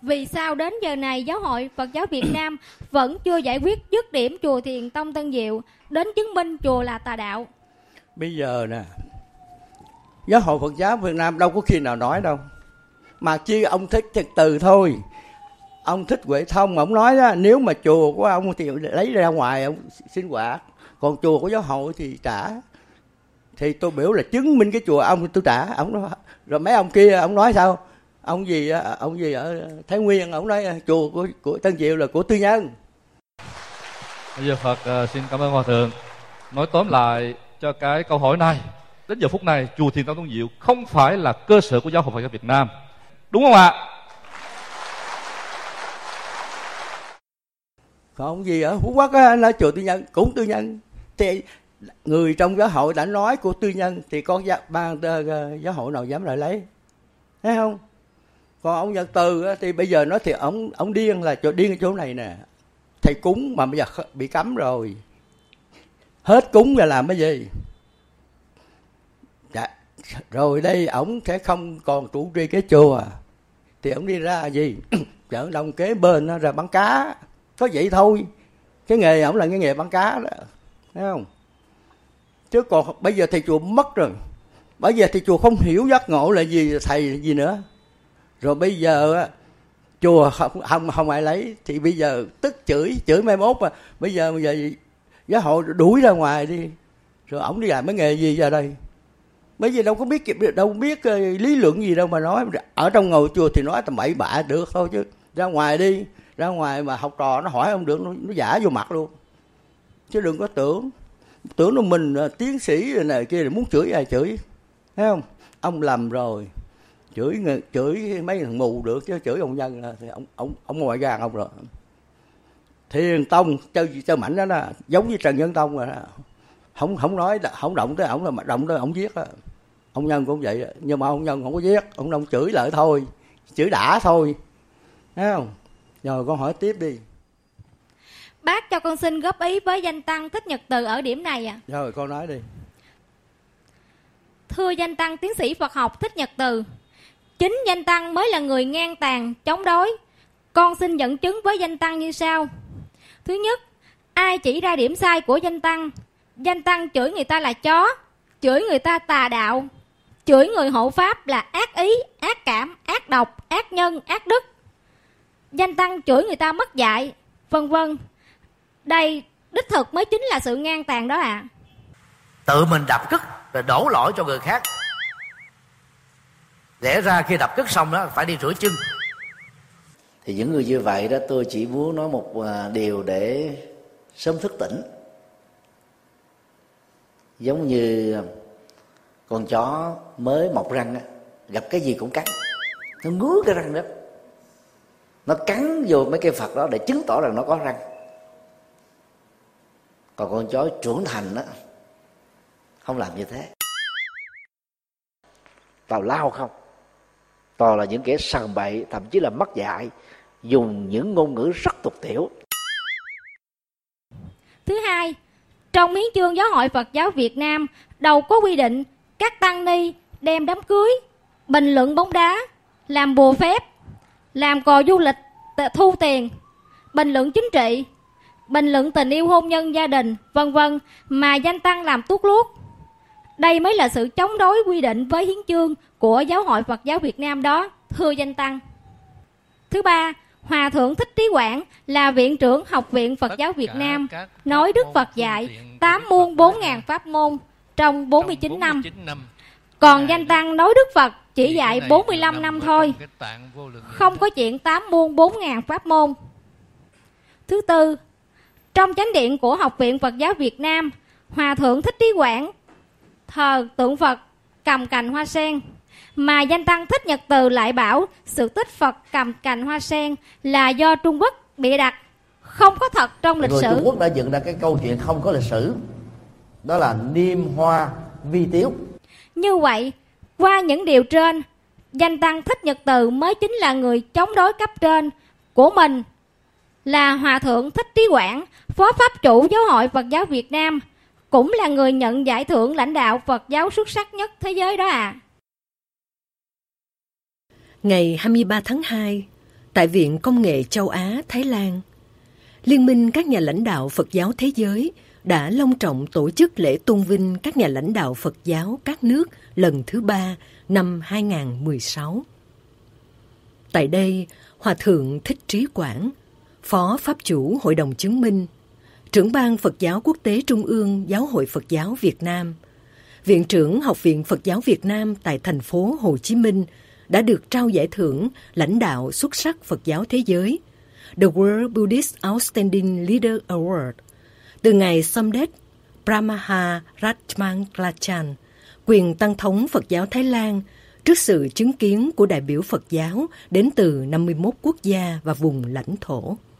Vì sao đến giờ này Giáo hội Phật giáo Việt Nam vẫn chưa giải quyết dứt điểm chùa Thiền Tông Tân Diệu, đến chứng minh chùa là tà đạo? Bây giờ nè, Giáo hội Phật giáo Việt Nam đâu có khi nào nói đâu. Mà chi ông Thích Nhật Từ thôi. Ông Thích Huệ Thông ông nói đó, nếu mà chùa của ông thì lấy ra ngoài ông sinh hoạt, còn chùa của giáo hội thì trả. Thì tôi biểu là chứng minh cái chùa ông tôi trả. Ông nói, rồi mấy ông kia ông nói sao? Ông gì ở Thái Nguyên ông nói chùa của Tân Diệu là của tư nhân. Bây giờ Phật xin cảm ơn Hòa Thượng. Nói tóm lại cho cái câu hỏi này, đến giờ phút này chùa Thiền Tông Tân Diệu không phải là cơ sở của Giáo hội Phật giáo Việt Nam, đúng không ạ? Còn gì ở Phú Quốc á, nói chùa tư nhân cũng tư nhân. Thì người trong giáo hội đã nói của tư nhân thì con giáo hội nào dám lại lấy, thấy không? Còn ông Nhật Từ á, thì bây giờ nói thì ông điên là điên ở chỗ này nè. Thầy cúng mà bây giờ bị cấm rồi, hết cúng rồi làm cái gì? Dạ, rồi đây ổng sẽ không còn trụ trì cái chùa thì ổng đi ra gì chợ Đông kế bên nó ra bán cá, có vậy thôi. Cái nghề ổng là cái nghề bán cá đó, thấy không? Chứ còn bây giờ thầy chùa mất rồi, bây giờ thầy chùa không hiểu giác ngộ là gì, thầy là gì nữa. Rồi bây giờ chùa không ai lấy thì bây giờ tức chửi mai mốt mà bây giờ giáo hội đuổi ra ngoài đi, rồi ổng đi làm cái nghề gì ra đây? Bởi vì đâu biết lý luận gì đâu mà nói. Ở trong ngồi chùa thì nói tầm bậy bạ được thôi, chứ ra ngoài đi, ra ngoài mà học trò nó hỏi không được, nó giả vô mặt luôn. Chứ đừng có tưởng nó mình tiến sĩ này kia là muốn chửi ai chửi, thấy không? Ông lầm rồi, chửi mấy thằng mù được, chứ chửi ông Nhân thì ông ngoại gan ông rồi. Thiền Tông chơi mảnh đó, giống như Trần Nhân Tông rồi đó. Không nói, không động tới ổng, là mà động tới ổng giết á. Ông Nhân cũng vậy, nhưng mà ông Nhân không có giết, ông Đông chửi lại thôi, chửi đã thôi, thấy không? Rồi con hỏi tiếp đi. Bác cho con xin góp ý với danh tăng Thích Nhật Từ ở điểm này ạ. Rồi con nói đi. Thưa danh tăng tiến sĩ Phật học Thích Nhật Từ, chính danh tăng mới là người ngang tàn, chống đối. Con xin dẫn chứng với danh tăng như sau. Thứ nhất, ai chỉ ra điểm sai của danh tăng? Danh tăng chửi người ta là chó, chửi người ta tà đạo, chửi người hộ pháp là ác ý, ác cảm, ác độc, ác nhân, ác đức. Danh tăng chửi người ta mất dạy, vân vân. Đây đích thực mới chính là sự ngang tàn đó ạ. Tự mình đập cứt rồi đổ lỗi cho người khác. Lẽ ra khi đập cứt xong đó phải đi rửa chân. Thì những người như vậy đó, tôi chỉ muốn nói một điều để sớm thức tỉnh. Giống như con chó mới mọc răng á, gặp cái gì cũng cắn, nó ngứa cái răng đó, nó cắn vô mấy cây Phật đó để chứng tỏ rằng nó có răng. Còn con chó trưởng thành đó không làm như thế. Tào lao không, toàn là những kẻ sằng bậy, thậm chí là mất dạy, dùng những ngôn ngữ rất tục tiểu. Thứ hai, trong Hiến chương Giáo hội Phật giáo Việt Nam đâu có quy định các tăng ni đem đám cưới, bình luận bóng đá, làm bùa phép, làm cò du lịch, thu tiền, bình luận chính trị, bình luận tình yêu hôn nhân gia đình, vân vân mà danh tăng làm tuốt luốt. Đây mới là sự chống đối quy định với hiến chương của Giáo hội Phật giáo Việt Nam đó, thưa danh tăng. Thứ ba, Hòa thượng Thích Trí Quảng là viện trưởng Học viện Phật giáo Việt Nam nói Đức Phật dạy 8 muôn 4.000 pháp môn trong 49 năm. Còn danh tăng nói Đức Phật chỉ dạy 45 năm thôi, không có chuyện 8 muôn 4.000 pháp môn. Thứ tư, trong chánh điện của Học viện Phật giáo Việt Nam, Hòa thượng Thích Trí Quảng thờ tượng Phật cầm cành hoa sen, mà danh tăng Thích Nhật Từ lại bảo sự tích Phật cầm cành hoa sen là do Trung Quốc bịa đặt, không có thật trong lịch sử. Trung Quốc đã dựng ra cái câu chuyện không có lịch sử, đó là niêm hoa vi tiếu. Như vậy, qua những điều trên, danh tăng Thích Nhật Từ mới chính là người chống đối cấp trên của mình là Hòa thượng Thích Trí Quảng, Phó Pháp chủ Giáo hội Phật giáo Việt Nam, cũng là người nhận giải thưởng lãnh đạo Phật giáo xuất sắc nhất thế giới đó à. Ngày 23 tháng 2, Tại Viện Công nghệ Châu Á, Thái Lan, Liên minh các nhà lãnh đạo Phật giáo thế giới đã long trọng tổ chức lễ tôn vinh các nhà lãnh đạo Phật giáo các nước lần thứ 3 năm 2016. Tại đây, Hòa Thượng Thích Trí Quảng, Phó Pháp chủ Hội đồng Chứng minh, Trưởng ban Phật giáo Quốc tế Trung ương Giáo hội Phật giáo Việt Nam, Viện trưởng Học viện Phật giáo Việt Nam tại thành phố Hồ Chí Minh đã được trao giải thưởng lãnh đạo xuất sắc Phật giáo thế giới, The World Buddhist Outstanding Leader Award, từ Ngài Somdet Pramaha Ratchamanglachan, quyền tăng thống Phật giáo Thái Lan, trước sự chứng kiến của đại biểu Phật giáo đến từ 51 quốc gia và vùng lãnh thổ.